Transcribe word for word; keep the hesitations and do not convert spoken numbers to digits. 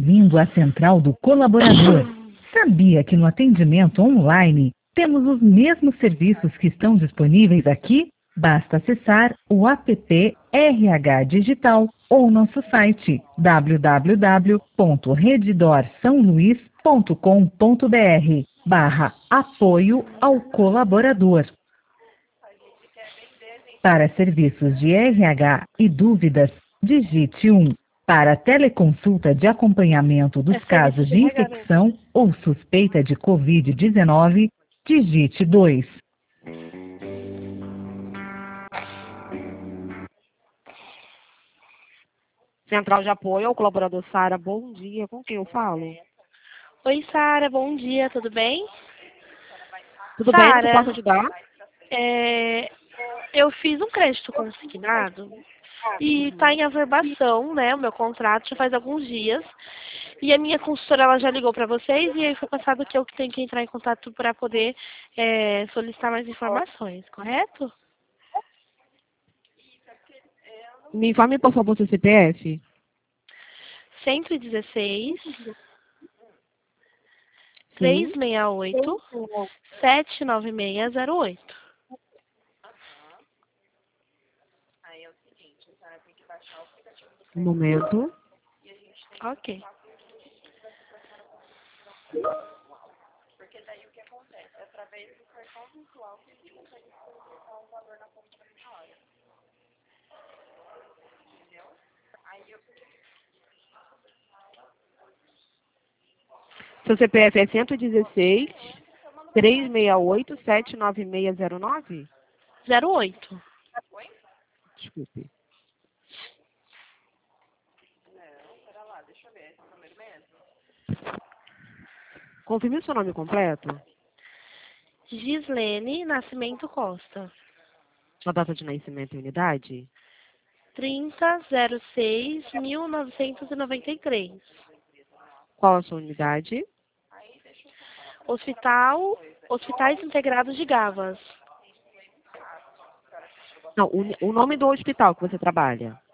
Bem-vindo à Central do Colaborador. Sabia que no atendimento online temos os mesmos serviços que estão disponíveis aqui? Basta acessar o app R H Digital ou nosso site w w w ponto redidor são luís ponto com ponto b r barra apoio ao colaborador. Para serviços de R H e dúvidas, digite um. Para teleconsulta de acompanhamento dos É casos serviço de de R H, né? infecção ou suspeita de covid dezenove, digite dois. Central de Apoio ao Colaborador Sara, bom dia. Com quem eu falo? Oi, Sara, bom dia, tudo bem? Tudo bem? No que eu Sara, posso ajudar? é, eu fiz um crédito consignado e está em averbação, né, o meu contrato já faz alguns dias. E a minha consultora ela já ligou para vocês e aí foi passado que eu que tenho que entrar em contato para poder é, solicitar mais informações, correto? Me informe, por favor, seu C P F. cento e dezesseis, Sim. trezentos e sessenta e oito, sete nove seis zero oito. Um momento. Ok. Seu C P F é cento e dezesseis, trezentos e sessenta e oito, sete nove seis zero nove? zero oito. Desculpe. Confirme o seu nome completo. Gislene Nascimento Costa. Sua data de nascimento e unidade. trinta zero seis mil novecentos e noventa e três. Qual a sua unidade? Hospital, Hospitais Integrados de Gavas. Não, o, o nome do hospital que você trabalha.